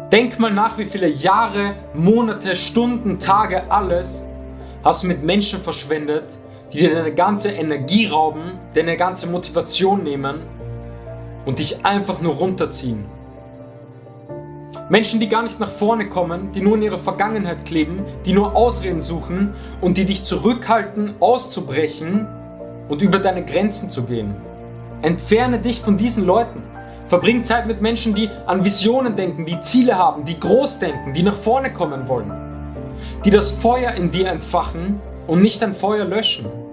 Denk mal nach, wie viele Jahre, Monate, Stunden, Tage, alles hast du mit Menschen verschwendet, die dir deine ganze Energie rauben, deine ganze Motivation nehmen und dich einfach nur runterziehen. Menschen, die gar nicht nach vorne kommen, die nur in ihrer Vergangenheit kleben, die nur Ausreden suchen und die dich zurückhalten, auszubrechen und über deine Grenzen zu gehen. Entferne dich von diesen Leuten. Verbring Zeit mit Menschen, die an Visionen denken, die Ziele haben, die groß denken, die nach vorne kommen wollen. Die das Feuer in dir entfachen und nicht dein Feuer löschen.